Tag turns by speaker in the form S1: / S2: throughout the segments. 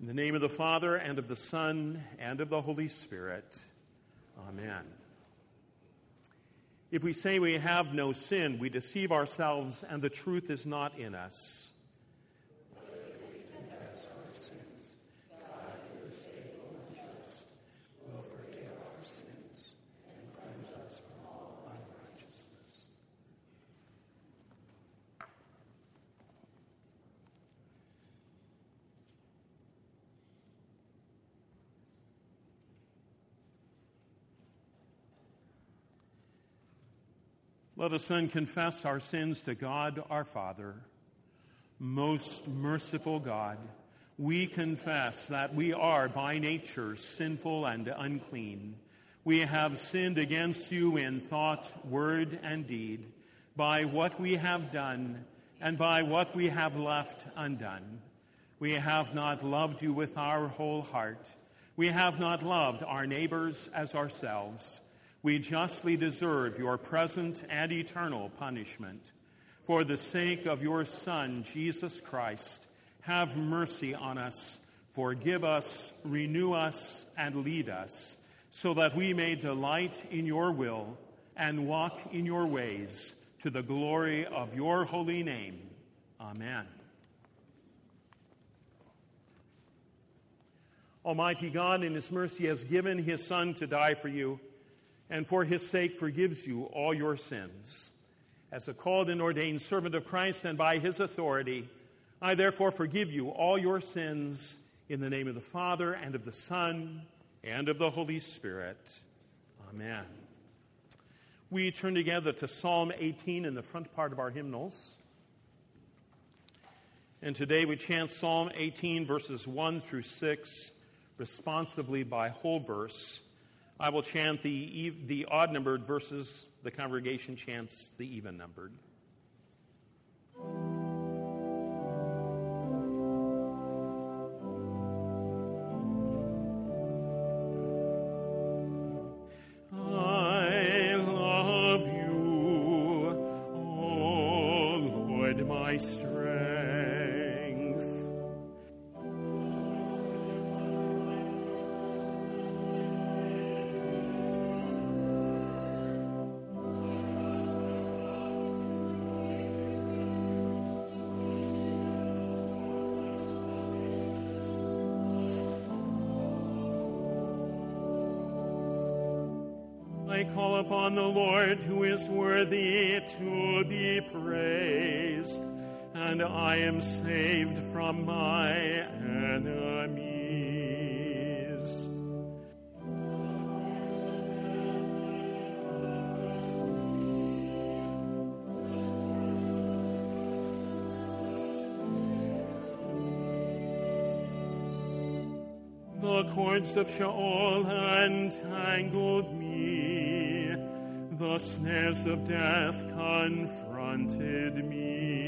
S1: the name of the Father, and of the Son, and of the Holy Spirit. Amen. If we say we have no sin, we deceive ourselves, and the truth is not in us.
S2: But if we confess our sins, God is faithful and just, will forgive our sins and cleanse us from all unrighteousness.
S1: Let us then confess our sins to God our Father. Most merciful God, we confess that we are by nature sinful and unclean. We have sinned against you in thought, word, and deed, by what we have done and by what we have left undone. We have not loved you with our whole heart. We have not loved our neighbors as ourselves. We justly deserve your present and eternal punishment. For the sake of your Son, Jesus Christ, have mercy on us, forgive us, renew us, and lead us, so that we may delight in your will and walk in your ways, to the glory of your holy name. Amen. Almighty God, in his mercy, has given his Son to die for you, and for his sake forgives you all your sins. As a called and ordained servant of Christ, and by his authority, I therefore forgive you all your sins, in the name of the Father, and of the Son, and of the Holy Spirit. Amen. We turn together to Psalm 18 in the front part of our hymnals. And today we chant Psalm 18, verses 1 through 6, responsively by whole verse. I will chant the odd-numbered verses. The congregation chants the even-numbered. I love you, O Lord, my strength. I call upon the Lord, who is worthy to be praised, and I am saved from my enemies. The cords of Sheol entangled me. The snares of death confronted me.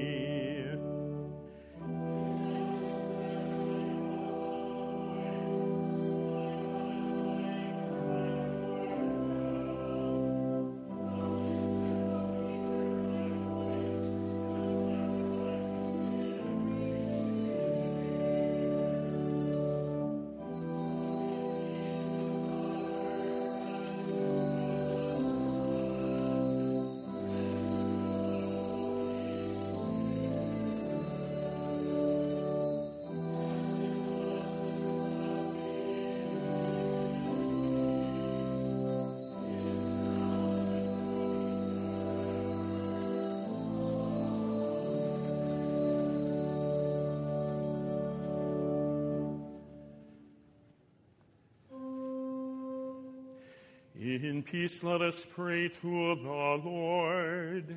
S1: In peace, let us pray to the Lord.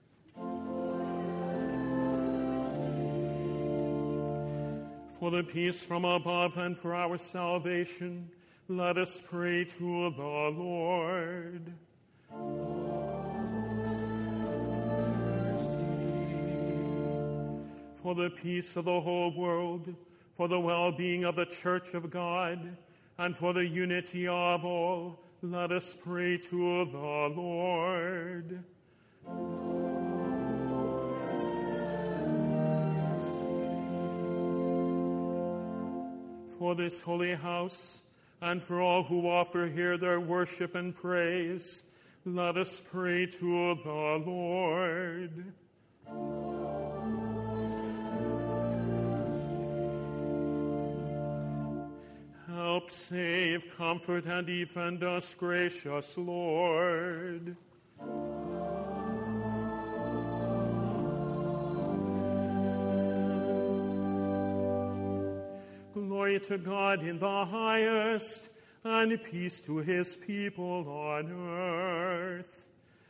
S1: For the peace from above and for our salvation, let us pray to the Lord. For the peace of the whole world, for the well-being of the Church of God, and for the unity of all, let us pray to the Lord. for this holy house, and for all who offer here their worship and praise, let us pray to the Lord. Help, save, comfort, and defend us, gracious Lord. Glory to God in the highest, and peace to his people on earth.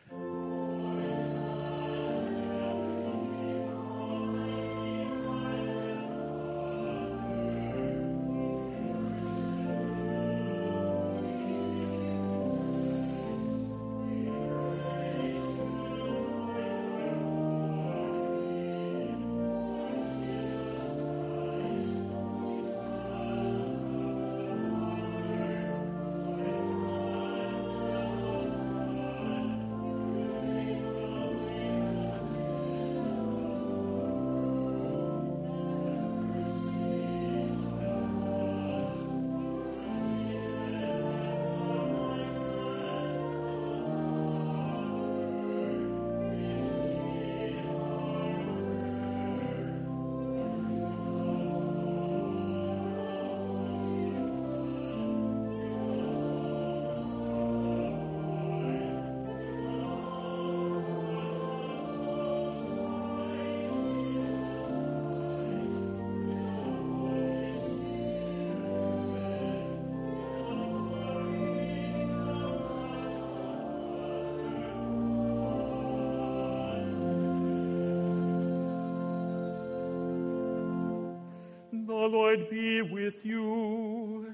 S1: The Lord be with you.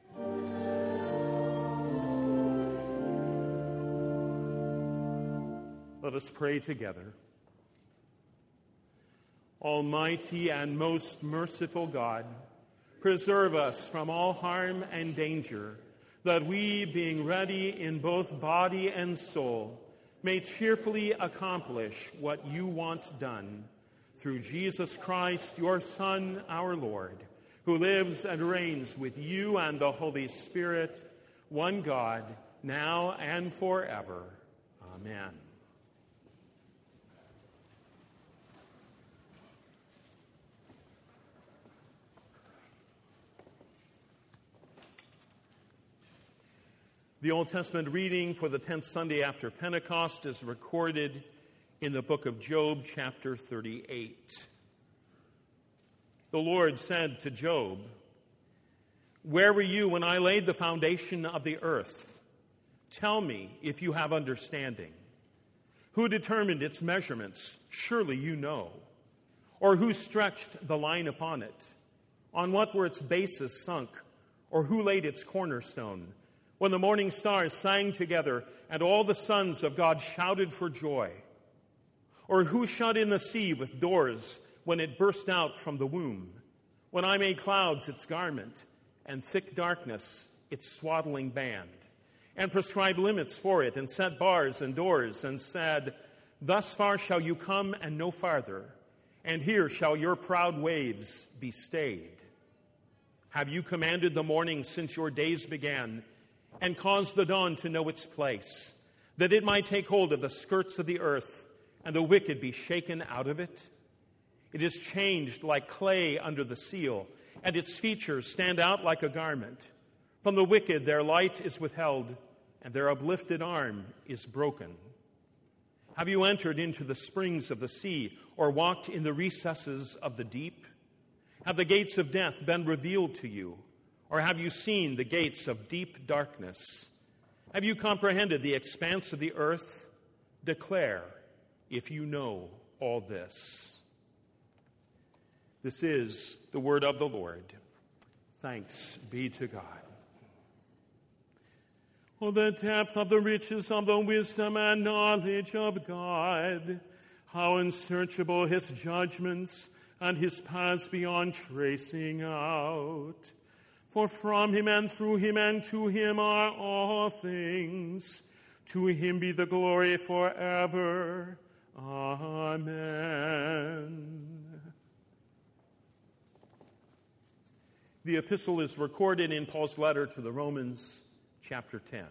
S1: Let us pray together. Almighty and most merciful God, preserve us from all harm and danger, that we, being ready in both body and soul, may cheerfully accomplish what you want done. Through Jesus Christ, your Son, our Lord, who lives and reigns with you and the Holy Spirit, one God, now and forever. Amen. The Old Testament reading for the 10th Sunday after Pentecost is recorded in the book of Job, chapter 38. The Lord said to Job, "Where were you when I laid the foundation of the earth? Tell me if you have understanding. Who determined its measurements? Surely you know. Or who stretched the line upon it? On what were its bases sunk? Or who laid its cornerstone? When the morning stars sang together and all the sons of God shouted for joy? Or who shut in the sea with doors when it burst out from the womb? When I made clouds its garment and thick darkness its swaddling band, and prescribed limits for it and set bars and doors and said, thus far shall you come and no farther, and here shall your proud waves be stayed. Have you commanded the morning since your days began, and caused the dawn to know its place, that it might take hold of the skirts of the earth, and the wicked be shaken out of it? It is changed like clay under the seal, and its features stand out like a garment. From the wicked their light is withheld, and their uplifted arm is broken. Have you entered into the springs of the sea, or walked in the recesses of the deep? Have the gates of death been revealed to you, or have you seen the gates of deep darkness? Have you comprehended the expanse of the earth? Declare, if you know all this." This is the word of the Lord. Thanks be to God. Oh, the depth of the riches of the wisdom and knowledge of God! How unsearchable his judgments and his paths beyond tracing out! For from him and through him and to him are all things. To him be the glory forever. Amen. The epistle is recorded in Paul's letter to the Romans, chapter 10.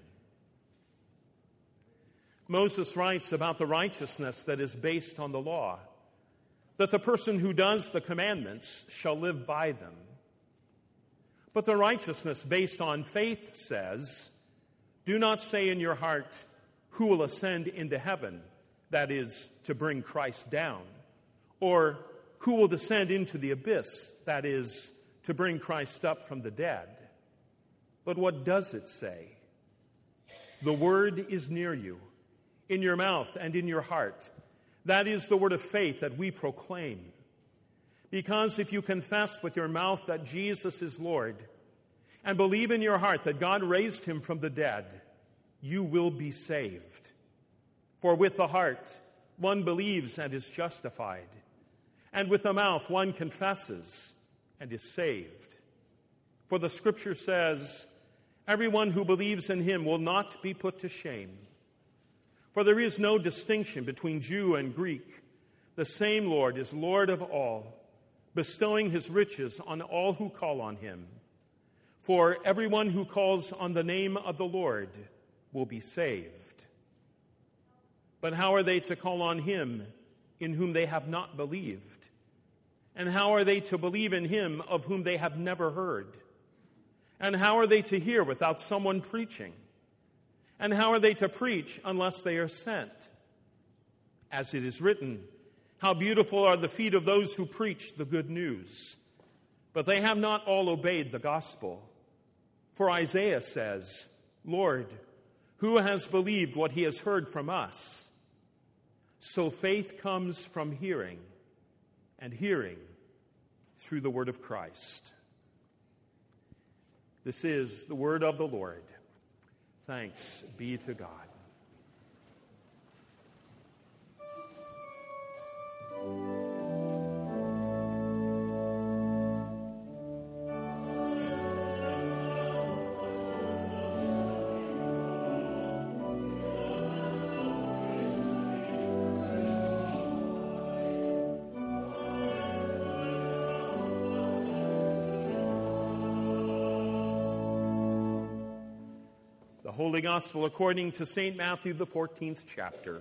S1: Moses writes about the righteousness that is based on the law, that the person who does the commandments shall live by them. But the righteousness based on faith says, do not say in your heart, who will ascend into heaven, that is, to bring Christ down, or who will descend into the abyss, that is, to bring Christ up from the dead. But what does it say? The word is near you, in your mouth and in your heart. That is the word of faith that we proclaim. Because if you confess with your mouth that Jesus is Lord and believe in your heart that God raised him from the dead, you will be saved. For with the heart one believes and is justified, and with the mouth one confesses and is saved. For the Scripture says, everyone who believes in him will not be put to shame. For there is no distinction between Jew and Greek. The same Lord is Lord of all, bestowing his riches on all who call on him. For everyone who calls on the name of the Lord will be saved. But how are they to call on him in whom they have not believed? And how are they to believe in him of whom they have never heard? And how are they to hear without someone preaching? And how are they to preach unless they are sent? As it is written, how beautiful are the feet of those who preach the good news. But they have not all obeyed the gospel. For Isaiah says, Lord, who has believed what he has heard from us? So faith comes from hearing, and hearing through the word of Christ. This is the word of the Lord. Thanks be to God. Holy Gospel according to St. Matthew, the 14th chapter.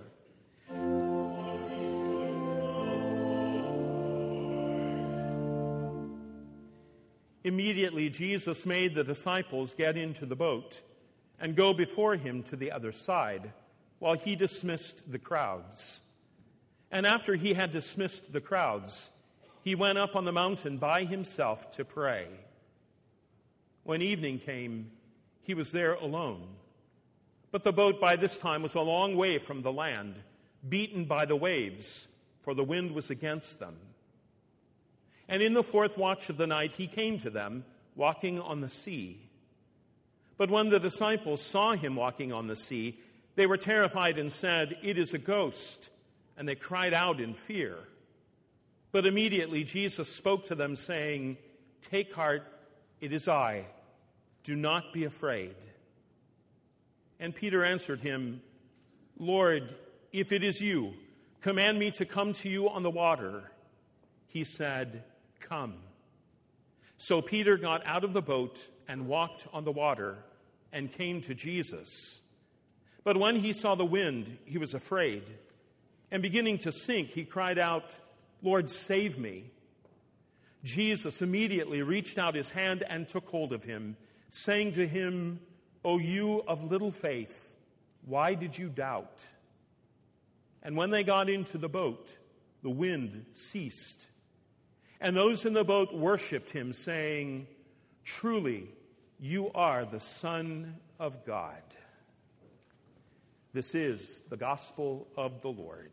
S1: Immediately Jesus made the disciples get into the boat and go before him to the other side, while he dismissed the crowds. And after he had dismissed the crowds, he went up on the mountain by himself to pray. When evening came, he was there alone. But the boat by this time was a long way from the land, beaten by the waves, for the wind was against them. And in the fourth watch of the night he came to them, walking on the sea. But when the disciples saw him walking on the sea, they were terrified and said, "It is a ghost," and they cried out in fear. But immediately Jesus spoke to them, saying, "Take heart, it is I. Do not be afraid." And Peter answered him, "Lord, if it is you, command me to come to you on the water." He said, "Come." So Peter got out of the boat and walked on the water and came to Jesus. But when he saw the wind, he was afraid. And beginning to sink, he cried out, "Lord, save me." Jesus immediately reached out his hand and took hold of him, saying to him, "O you of little faith, why did you doubt?" And when they got into the boat, the wind ceased. And those in the boat worshipped him, saying, "Truly, you are the Son of God." This is the gospel of the Lord.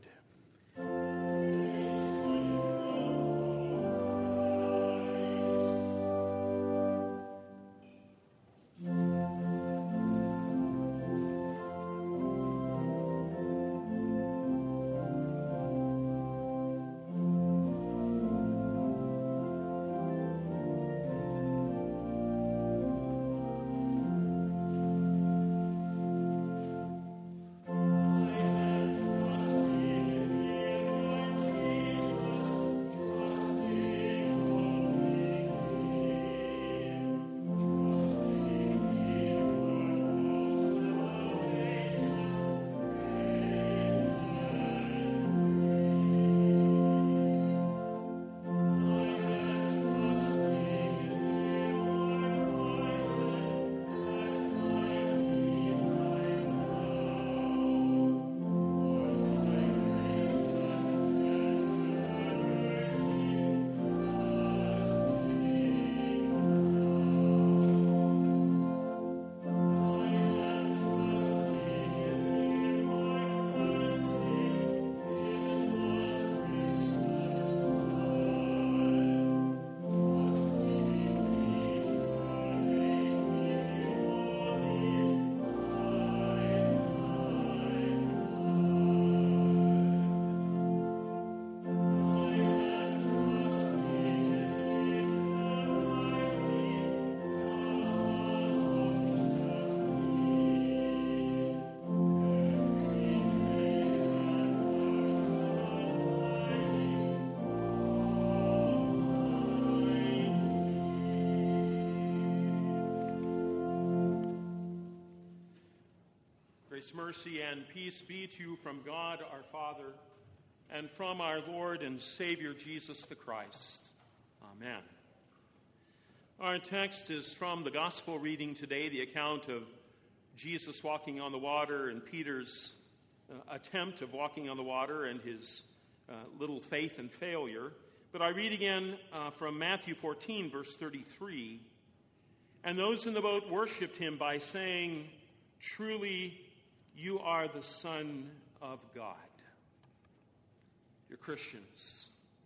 S1: Grace, mercy, and peace be to you from God our Father and from our Lord and Savior Jesus the Christ. Amen. Our text is from the gospel reading today, the account of Jesus walking on the water and Peter's attempt of walking on the water and his little faith and failure. But I read again from Matthew 14, verse 33. And those in the boat worshipped him by saying, "Truly, you are the Son of God." You're Christians.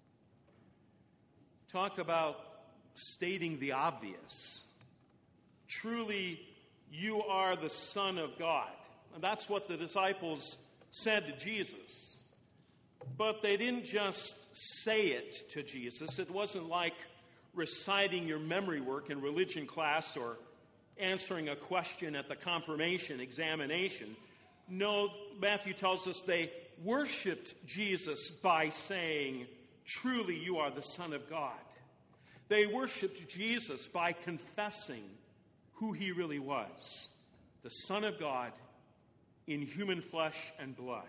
S1: Talk about stating the obvious. Truly, you are the Son of God. And that's what the disciples said to Jesus. But they didn't just say it to Jesus. It wasn't like reciting your memory work in religion class or answering a question at the confirmation examination. No, Matthew tells us they worshiped Jesus by saying, "Truly, you are the Son of God." They worshiped Jesus by confessing who he really was, the Son of God in human flesh and blood.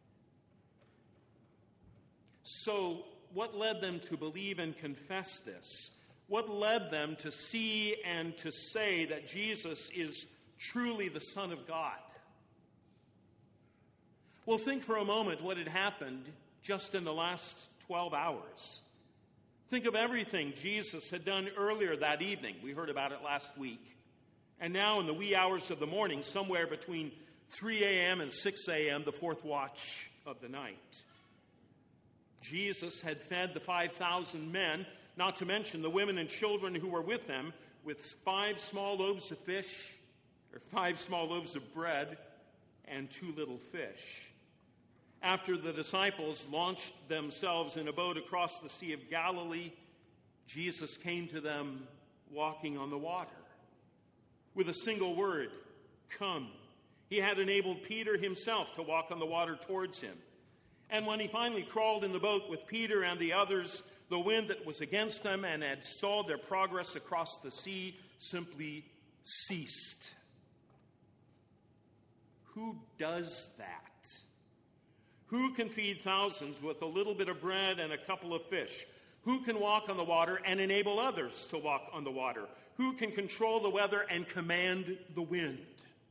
S1: So, what led them to believe and confess this? What led them to see and to say that Jesus is truly the Son of God? Well, think for a moment what had happened just in the last 12 hours. Think of everything Jesus had done earlier that evening. We heard about it last week. And now in the wee hours of the morning, somewhere between 3 a.m. and 6 a.m., the fourth watch of the night, Jesus had fed the 5,000 men, not to mention the women and children who were with them, with 5 small loaves of fish, or 5 small loaves of bread, and 2 little fish. After the disciples launched themselves in a boat across the Sea of Galilee, Jesus came to them walking on the water. With a single word, "Come." He had enabled Peter himself to walk on the water towards him. And when he finally crawled in the boat with Peter and the others, the wind that was against them and had stalled their progress across the sea simply ceased. Who does that? Who can feed thousands with a little bit of bread and a couple of fish? Who can walk on the water and enable others to walk on the water? Who can control the weather and command the wind?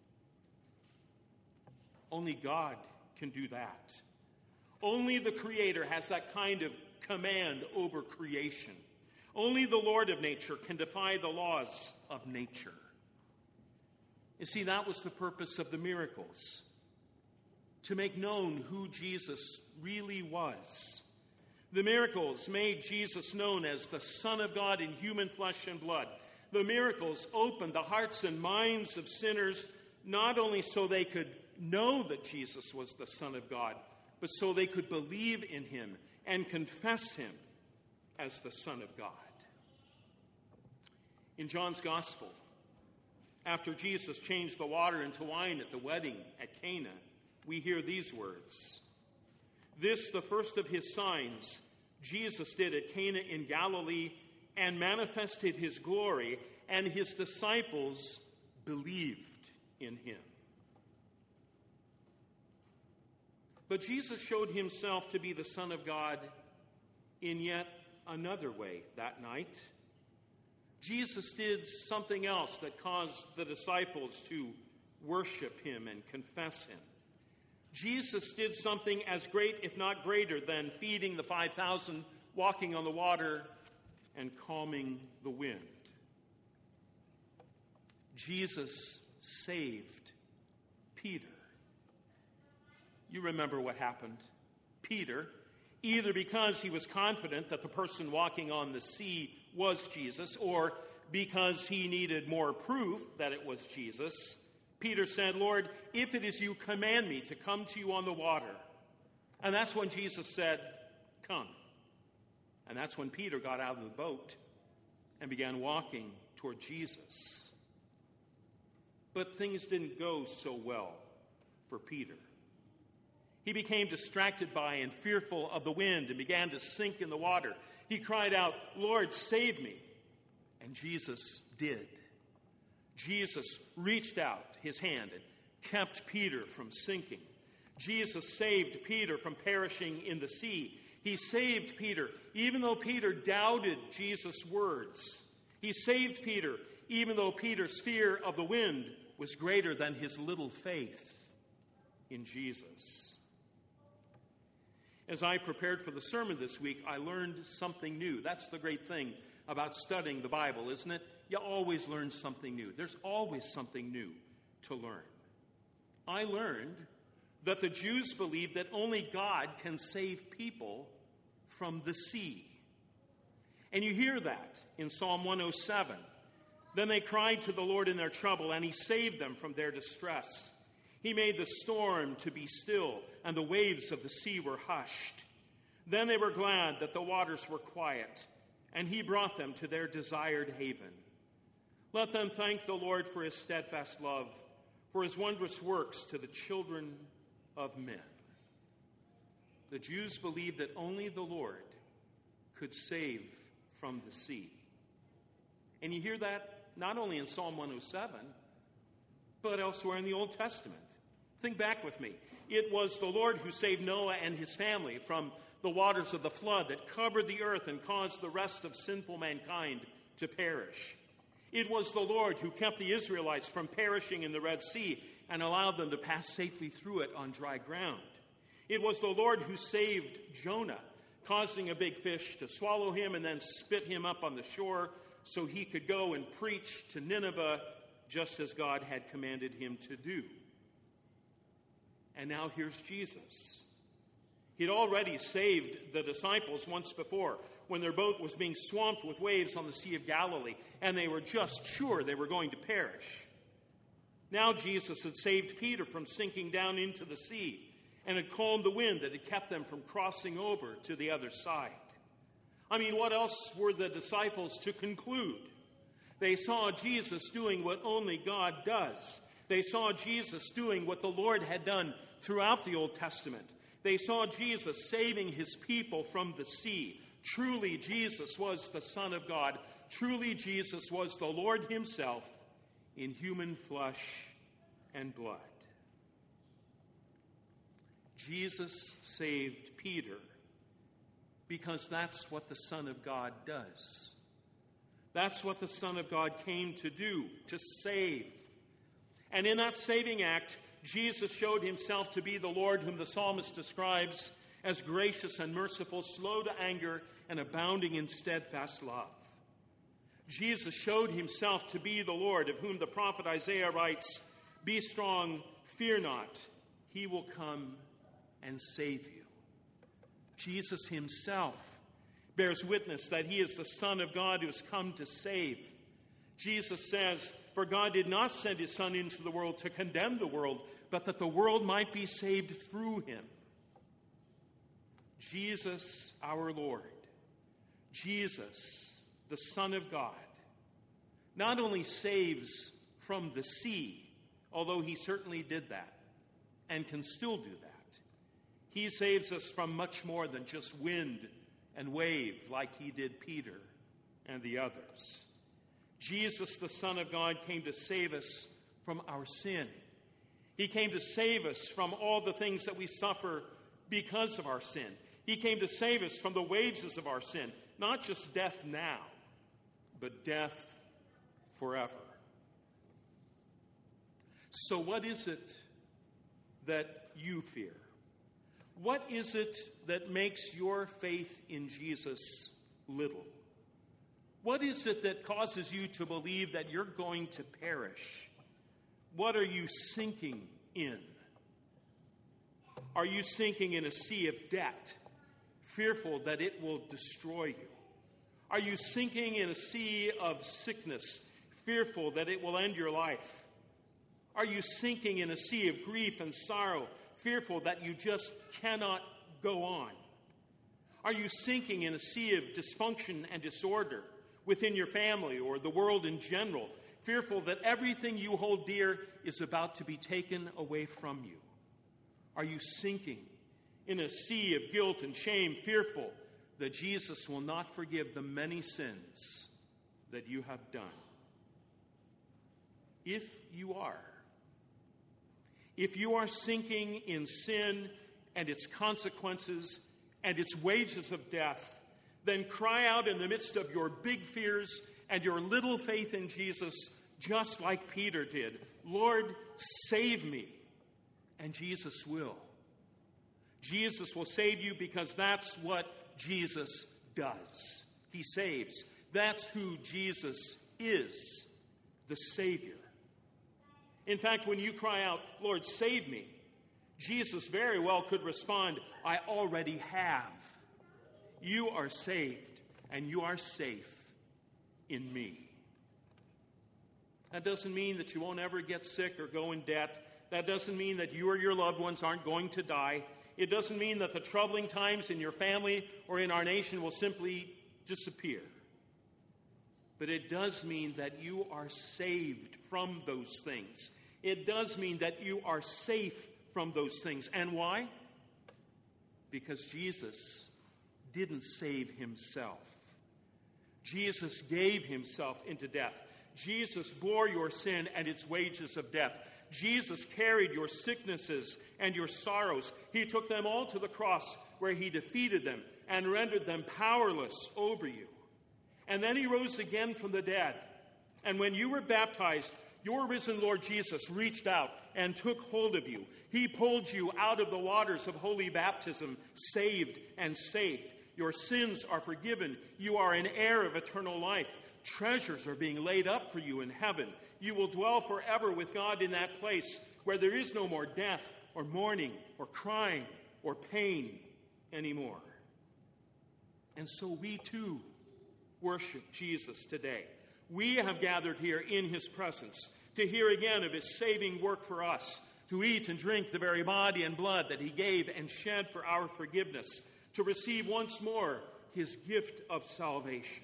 S1: Only God can do that. Only the Creator has that kind of command over creation. Only the Lord of nature can defy the laws of nature. You see, that was the purpose of the miracles, to make known who Jesus really was. The miracles made Jesus known as the Son of God in human flesh and blood. The miracles opened the hearts and minds of sinners, not only so they could know that Jesus was the Son of God, but so they could believe in him and confess him as the Son of God. In John's Gospel, after Jesus changed the water into wine at the wedding at Cana, we hear these words: "This, the first of his signs, Jesus did at Cana in Galilee and manifested his glory, and his disciples believed in him." But Jesus showed himself to be the Son of God in yet another way that night. Jesus did something else that caused the disciples to worship him and confess him. Jesus did something as great, if not greater, than feeding the 5,000, walking on the water, and calming the wind. Jesus saved Peter. You remember what happened. Peter, either because he was confident that the person walking on the sea was Jesus, or because he needed more proof that it was Jesus, Peter said, "Lord, if it is you, command me to come to you on the water." And that's when Jesus said, "Come." And that's when Peter got out of the boat and began walking toward Jesus. But things didn't go so well for Peter. He became distracted by and fearful of the wind and began to sink in the water. He cried out, "Lord, save me." And Jesus did. Jesus reached out his hand and kept Peter from sinking. Jesus saved Peter from perishing in the sea. He saved Peter even though Peter doubted Jesus' words. He saved Peter even though Peter's fear of the wind was greater than his little faith in Jesus. As I prepared for the sermon this week, I learned something new. That's the great thing about studying the Bible, isn't it? You always learn something new. There's always something new to learn. I learned that the Jews believed that only God can save people from the sea. And you hear that in Psalm 107. Then they cried to the Lord in their trouble, and he saved them from their distress. He made the storm to be still, and the waves of the sea were hushed. Then they were glad that the waters were quiet, and he brought them to their desired haven. Let them thank the Lord for his steadfast love, for his wondrous works to the children of men. The Jews believed that only the Lord could save from the sea. And you hear that not only in Psalm 107, but elsewhere in the Old Testament. Think back with me. It was the Lord who saved Noah and his family from the waters of the flood that covered the earth and caused the rest of sinful mankind to perish. It was the Lord who kept the Israelites from perishing in the Red Sea and allowed them to pass safely through it on dry ground. It was the Lord who saved Jonah, causing a big fish to swallow him and then spit him up on the shore so he could go and preach to Nineveh just as God had commanded him to do. And now here's Jesus. He'd already saved the disciples once before when their boat was being swamped with waves on the Sea of Galilee, and they were just sure they were going to perish. Now Jesus had saved Peter from sinking down into the sea and had calmed the wind that had kept them from crossing over to the other side. I mean, what else were the disciples to conclude? They saw Jesus doing what only God does. They saw Jesus doing what the Lord had done throughout the Old Testament. They saw Jesus saving his people from the sea. Truly, Jesus was the Son of God. Truly, Jesus was the Lord himself in human flesh and blood. Jesus saved Peter because that's what the Son of God does. That's what the Son of God came to do, to save. And in that saving act, Jesus showed himself to be the Lord whom the psalmist describes as gracious and merciful, slow to anger, and abounding in steadfast love. Jesus showed himself to be the Lord of whom the prophet Isaiah writes, "Be strong, fear not, he will come and save you." Jesus himself bears witness that he is the Son of God who has come to save. Jesus says, "For God did not send his Son into the world to condemn the world, but that the world might be saved through him." Jesus, our Lord, Jesus, the Son of God, not only saves from the sea, although he certainly did that and can still do that, he saves us from much more than just wind and wave like he did Peter and the others. Jesus, the Son of God, came to save us from our sin. He came to save us from all the things that we suffer because of our sin. He came to save us from the wages of our sin, not just death now, but death forever. So what is it that you fear? What is it that makes your faith in Jesus little? What is it that causes you to believe that you're going to perish? What are you sinking in? Are you sinking in a sea of debt, fearful that it will destroy you? Are you sinking in a sea of sickness, fearful that it will end your life? Are you sinking in a sea of grief and sorrow, fearful that you just cannot go on? Are you sinking in a sea of dysfunction and disorder within your family or the world in general, fearful that everything you hold dear is about to be taken away from you? Are you sinking in a sea of guilt and shame, fearful that Jesus will not forgive the many sins that you have done? If you are, If you are sinking in sin and its consequences and its wages of death, then cry out in the midst of your big fears and your little faith in Jesus, just like Peter did, "Lord, save me." And Jesus will. Jesus will save you because that's what Jesus does. He saves. That's who Jesus is, the Savior. In fact, when you cry out, "Lord, save me," Jesus very well could respond, "I already have. You are saved, and you are safe in me." That doesn't mean that you won't ever get sick or go in debt. That doesn't mean that you or your loved ones aren't going to die. It doesn't mean that the troubling times in your family or in our nation will simply disappear. But it does mean that you are saved from those things. It does mean that you are safe from those things. And why? Because Jesus didn't save himself. Jesus gave himself into death. Jesus bore your sin and its wages of death. Jesus carried your sicknesses and your sorrows. He took them all to the cross, where he defeated them and rendered them powerless over you. And then he rose again from the dead. And when you were baptized, your risen Lord Jesus reached out and took hold of you. He pulled you out of the waters of holy baptism, saved and safe. Your sins are forgiven. You are an heir of eternal life. Treasures are being laid up for you in heaven. You will dwell forever with God in that place where there is no more death or mourning or crying or pain anymore. And so we too worship Jesus today. We have gathered here in his presence to hear again of his saving work for us, to eat and drink the very body and blood that he gave and shed for our forgiveness, to receive once more his gift of salvation.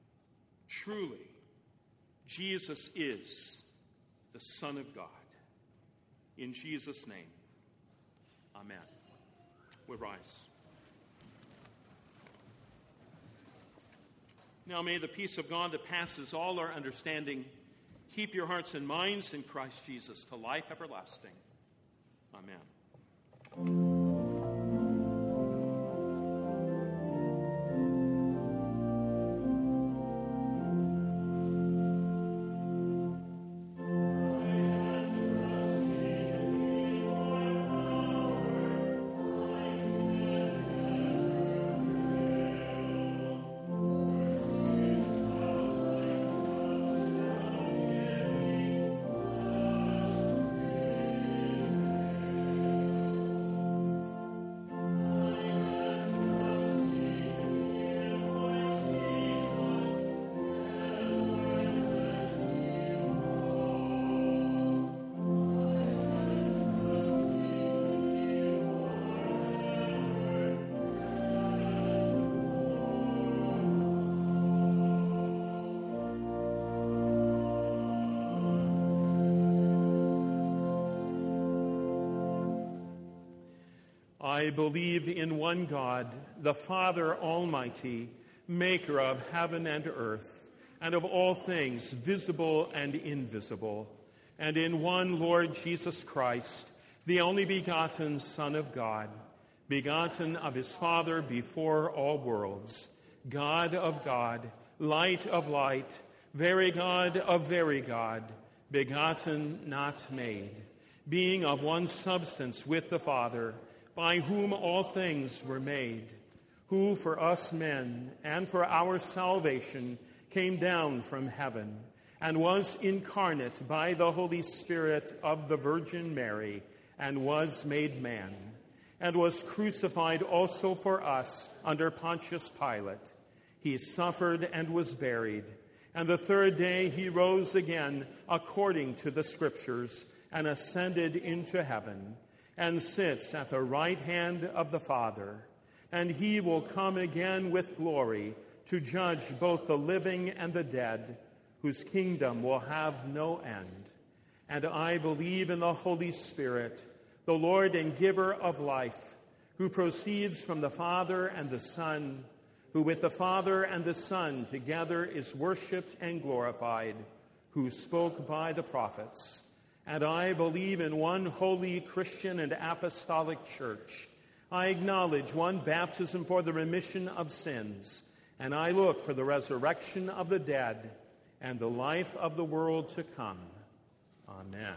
S1: Truly, Jesus is the Son of God. In Jesus' name, amen. We rise. Now may the peace of God that passes all our understanding keep your hearts and minds in Christ Jesus to life everlasting. Amen. I believe in one God, the Father Almighty, maker of heaven and earth, and of all things visible and invisible, and in one Lord Jesus Christ, the only begotten Son of God, begotten of his Father before all worlds, God of God, light of light, very God of very God, begotten, not made, being of one substance with the Father, by whom all things were made, who for us men and for our salvation came down from heaven and was incarnate by the Holy Spirit of the Virgin Mary and was made man, and was crucified also for us under Pontius Pilate. He suffered and was buried, and the third day he rose again according to the Scriptures and ascended into heaven, and sits at the right hand of the Father, and he will come again with glory to judge both the living and the dead, whose kingdom will have no end. And I believe in the Holy Spirit, the Lord and giver of life, who proceeds from the Father and the Son, who with the Father and the Son together is worshipped and glorified, who spoke by the prophets. And I believe in one holy Christian and apostolic church. I acknowledge one baptism for the remission of sins, and I look for the resurrection of the dead and the life of the world to come. Amen.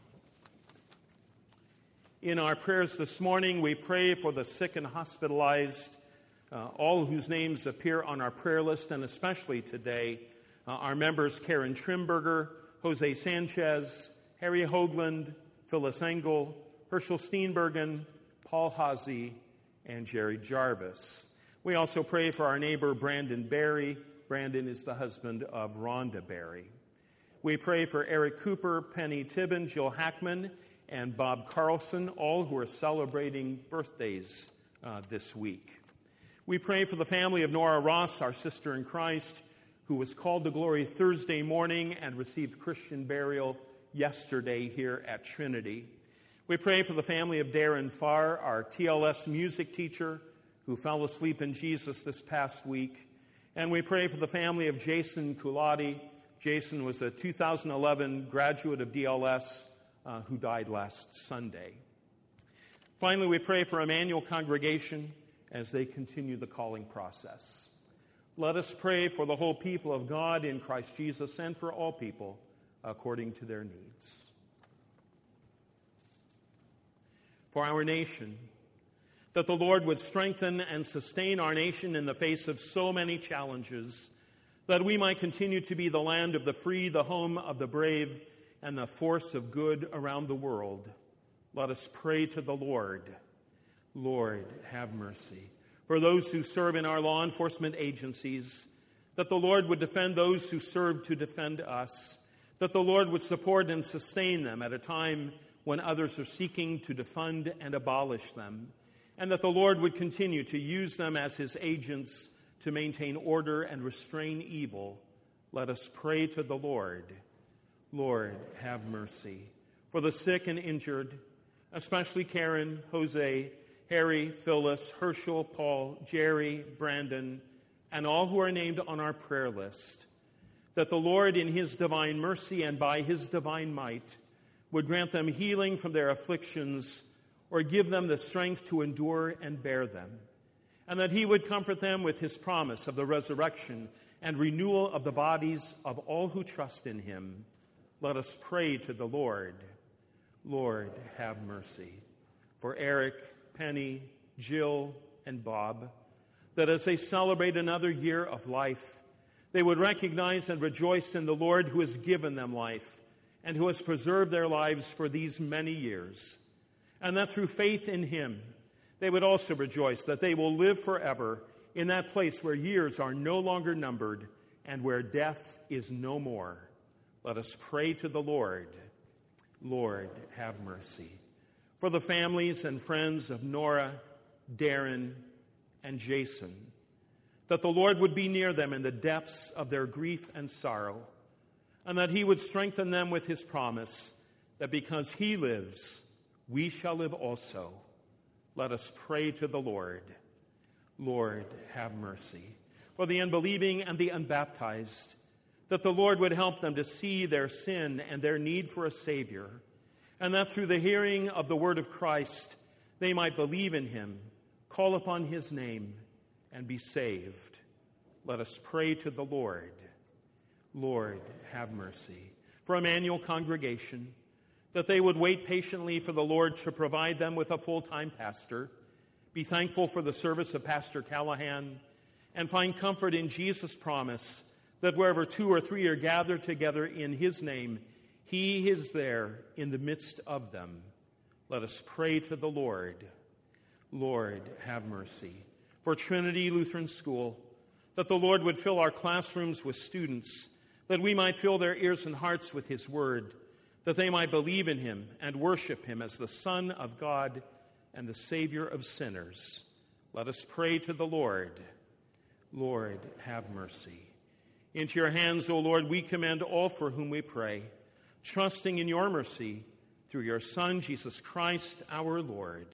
S1: In our prayers this morning, we pray for the sick and hospitalized, all whose names appear on our prayer list, and especially today, our members Karen Trimberger, Jose Sanchez, Harry Hoagland, Phyllis Engel, Herschel Steenbergen, Paul Hazy, and Jerry Jarvis. We also pray for our neighbor Brandon Barry. Brandon is the husband of Rhonda Barry. We pray for Eric Cooper, Penny Tibbin, Jill Hackman, and Bob Carlson, all who are celebrating birthdays this week. We pray for the family of Nora Ross, our sister in Christ, who was called to glory Thursday morning and received Christian burial yesterday here at Trinity. We pray for the family of Darren Farr, our TLS music teacher, who fell asleep in Jesus this past week. And we pray for the family of Jason Kulati. Jason was a 2011 graduate of DLS who died last Sunday. Finally, we pray for Emmanuel Congregation as they continue the calling process. Let us pray for the whole people of God in Christ Jesus and for all people according to their needs. For our nation, that the Lord would strengthen and sustain our nation in the face of so many challenges, that we might continue to be the land of the free, the home of the brave, and the force of good around the world. Let us pray to the Lord. Lord, have mercy. For those who serve in our law enforcement agencies, that the Lord would defend those who serve to defend us, that the Lord would support and sustain them at a time when others are seeking to defund and abolish them, and that the Lord would continue to use them as his agents to maintain order and restrain evil. Let us pray to the Lord. Lord, have mercy. For the sick and injured, especially Karen, Jose, Harry, Phyllis, Herschel, Paul, Jerry, Brandon, and all who are named on our prayer list, that the Lord in his divine mercy and by his divine might would grant them healing from their afflictions or give them the strength to endure and bear them, and that he would comfort them with his promise of the resurrection and renewal of the bodies of all who trust in him. Let us pray to the Lord. Lord, have mercy. For Eric, Penny, Jill, and Bob, that as they celebrate another year of life, they would recognize and rejoice in the Lord who has given them life and who has preserved their lives for these many years, and that through faith in him, they would also rejoice that they will live forever in that place where years are no longer numbered and where death is no more. Let us pray to the Lord. Lord, have mercy. For the families and friends of Nora, Darren, and Jason, that the Lord would be near them in the depths of their grief and sorrow, and that he would strengthen them with his promise that because he lives, we shall live also. Let us pray to the Lord. Lord, have mercy. For the unbelieving and the unbaptized, that the Lord would help them to see their sin and their need for a Savior, and that through the hearing of the word of Christ, they might believe in him, call upon his name, and be saved. Let us pray to the Lord. Lord, have mercy. For Emmanuel Congregation, that they would wait patiently for the Lord to provide them with a full-time pastor, be thankful for the service of Pastor Callahan, and find comfort in Jesus' promise that wherever 2 or 3 are gathered together in his name, he is there in the midst of them. Let us pray to the Lord. Lord, have mercy. For Trinity Lutheran School, that the Lord would fill our classrooms with students, that we might fill their ears and hearts with his word, that they might believe in him and worship him as the Son of God and the Savior of sinners. Let us pray to the Lord. Lord, have mercy. Into your hands, O Lord, we commend all for whom we pray, trusting in your mercy through your Son, Jesus Christ, our Lord.